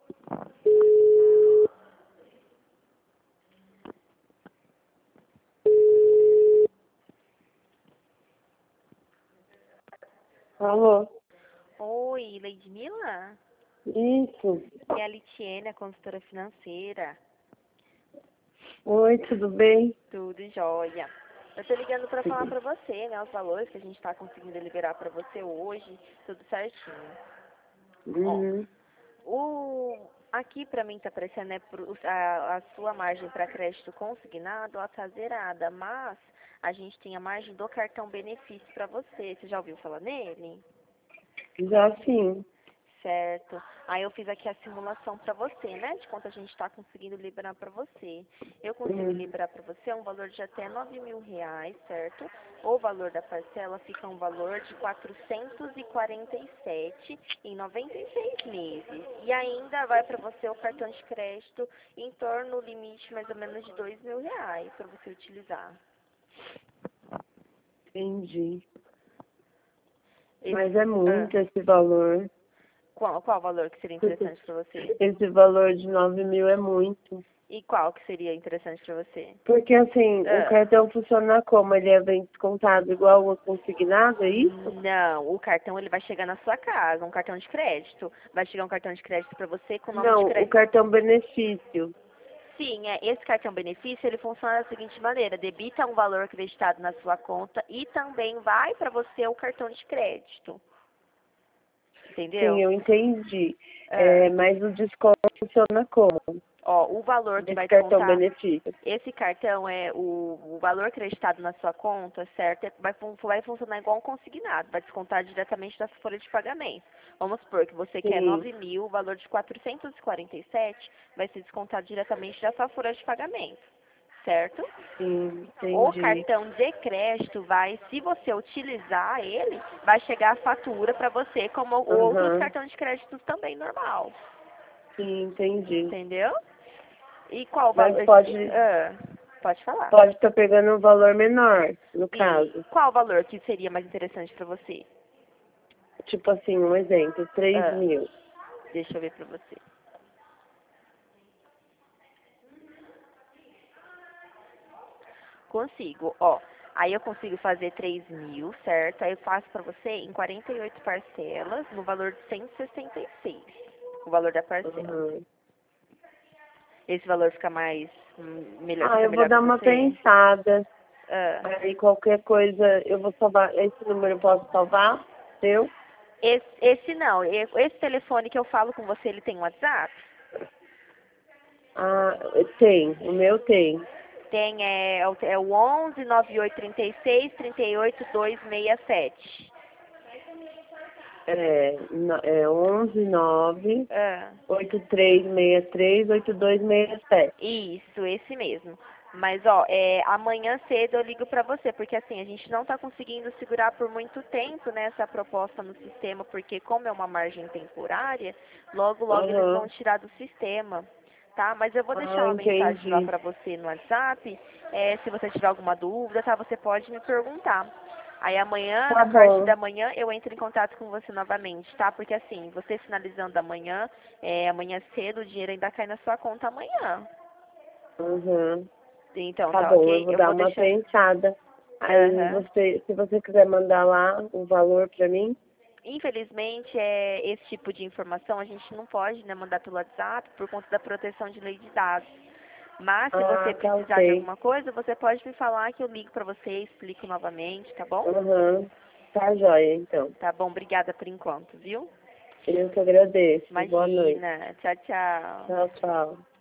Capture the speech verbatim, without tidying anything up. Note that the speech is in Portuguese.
Alô? Oi, Leidmila? Isso. É a Litiene, a consultora financeira. Oi, tudo bem? Tudo jóia. Eu tô ligando pra falar pra você, né, os valores que a gente tá conseguindo liberar pra você hoje, tudo certinho. Ó, Uhum. o... aqui pra mim tá aparecendo, né, pro- a, a sua margem pra crédito consignado, ela tá zerada, mas a gente tem a margem do cartão benefício pra você. Você já ouviu falar nele? Já sim. Certo. Aí eu fiz aqui a simulação para você, né? De quanto a gente está conseguindo liberar para você. Eu consigo Uhum. liberar para você um valor de até nove mil reais, certo? O valor da parcela fica um valor de quatrocentos e quarenta e sete em noventa e seis meses. E ainda vai para você o cartão de crédito em torno do limite mais ou menos de dois mil reais para você utilizar. Entendi. Esse, Mas é ah, muito esse valor. qual, qual valor que seria interessante para você? Esse valor de nove mil é muito. E qual que seria interessante para você? Porque assim, o Ah. cartão funciona como? Ele é bem descontado igual o consignado, é isso? Não, o cartão ele vai chegar na sua casa, um cartão de crédito. Vai chegar um cartão de crédito para você com o nome de Não, o crédito. cartão benefício. Sim, é, esse cartão benefício ele funciona da seguinte maneira: debita um valor acreditado na sua conta e também vai para você o cartão de crédito. Sim, Entendeu? eu entendi. Ah, É, mas o desconto funciona como? ó, o valor que Desse vai cartão descontar. benefício. Esse cartão é o, o valor acreditado na sua conta, certo? É- Vai, fun- vai funcionar igual um consignado, vai descontar diretamente da sua folha de pagamento. Vamos supor que você quer Sim, nove mil, o valor de quatrocentos e quarenta e sete vai ser descontado diretamente da sua folha de pagamento, certo? sim, O entendi. cartão de crédito vai, se você utilizar ele, vai chegar a fatura para você, como outros Aham, cartões de crédito também normal, sim, entendi. entendeu? E qual o Mas valor? esse- pode ah, pode falar. pode estar pegando um valor menor, no E caso. qual o valor que seria mais interessante para você? Tipo assim, um exemplo, três Ah, mil. deixa eu ver para você. Consigo, ó. Aí eu consigo fazer três mil, certo? Aí eu faço para você em quarenta e oito parcelas, no valor de cento e sessenta e seis, o valor da parcela. Aham. Esse valor fica mais, hum, melhor, Ah, fica eu vou melhor para dar uma você? pensada. Ah. Aí qualquer coisa, eu vou salvar. Esse número eu posso salvar? Seu? Esse, esse não, e- esse telefone que eu falo com você, ele tem WhatsApp? Ah, tem. O meu tem. Tem, é, é o é o onze, nove oito três seis, trinta e oito, dois seis sete. É, no- é onze nove Ah. oito três seis três oito dois seis sete. Isso, esse mesmo. Mas, ó, é, amanhã cedo eu ligo pra você, porque assim, a gente não tá conseguindo segurar por muito tempo, né, essa proposta no sistema, porque como é uma margem temporária, logo, logo eles vão Aham. tirar do sistema, tá? Mas eu vou deixar Ah, uma mensagem lá entendi. pra você no WhatsApp, é, se você tiver alguma dúvida, tá, você pode me perguntar. Aí amanhã, Tá na parte bom. da manhã, eu entro em contato com você novamente, tá? Porque assim, você finalizando amanhã, é, amanhã cedo, o dinheiro ainda cai na sua conta amanhã. Uhum. Então, Tá tá bom, eu ok? vou Eu dar vou uma deixar. pensada. Aí Aham. você, se você quiser mandar lá o valor pra mim. Infelizmente, é, esse tipo de informação a gente não pode, né, mandar pelo WhatsApp por conta da proteção de lei de dados. Mas se você Ah, tá precisar de ok. alguma coisa, você pode me falar que eu ligo pra você e explico novamente, tá bom? Uhum. Tá joia, então. Tá bom, obrigada por enquanto, viu? Eu que agradeço. Boa noite. Imagina. Tchau, tchau. Tchau, tchau.